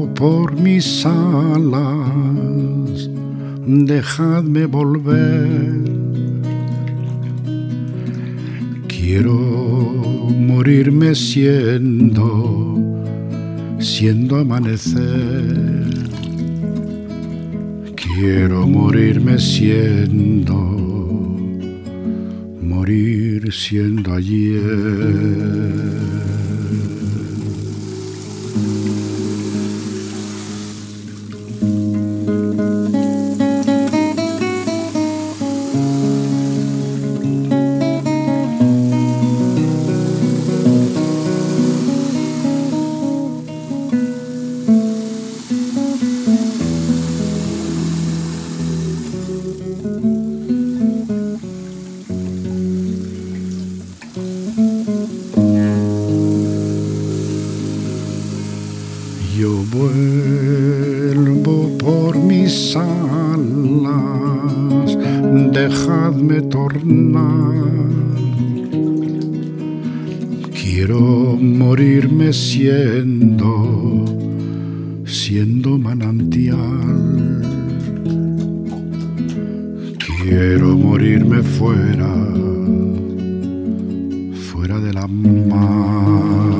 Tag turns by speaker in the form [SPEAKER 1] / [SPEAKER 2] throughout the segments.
[SPEAKER 1] por mis alas, dejadme volver. Quiero morirme siendo amanecer. Quiero morirme morir siendo ayer. Yo vuelvo por mis alas, dejadme tornar. Quiero morirme siendo manantial. Quiero morirme fuera de la mar.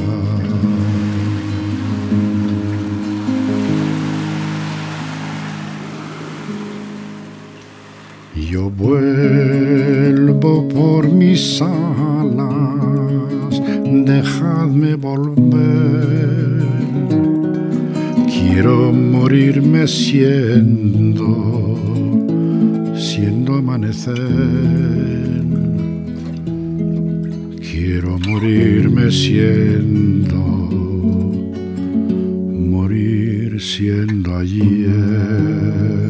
[SPEAKER 1] Yo vuelvo por mis alas, dejadme volver. Quiero morirme siendo amanecer. Quiero morirme morir siendo ayer.